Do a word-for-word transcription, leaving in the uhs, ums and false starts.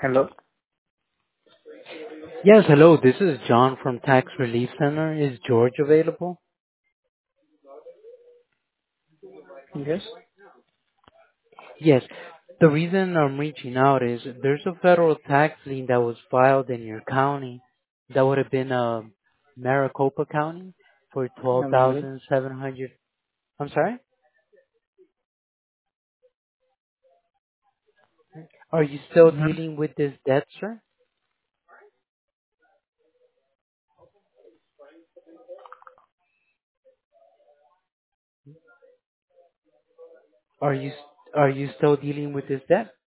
Hello? Yes, hello. This is John from Tax Relief Center. Is George available? Yes. Yes. The reason I'm reaching out is there's a federal tax lien that was filed in your county that would have been uh, Maricopa County for twelve I'm good. thousand seven hundred. I'm sorry? Are you still Mm-hmm. dealing with this debt, sir? Are you are you still dealing with this debt?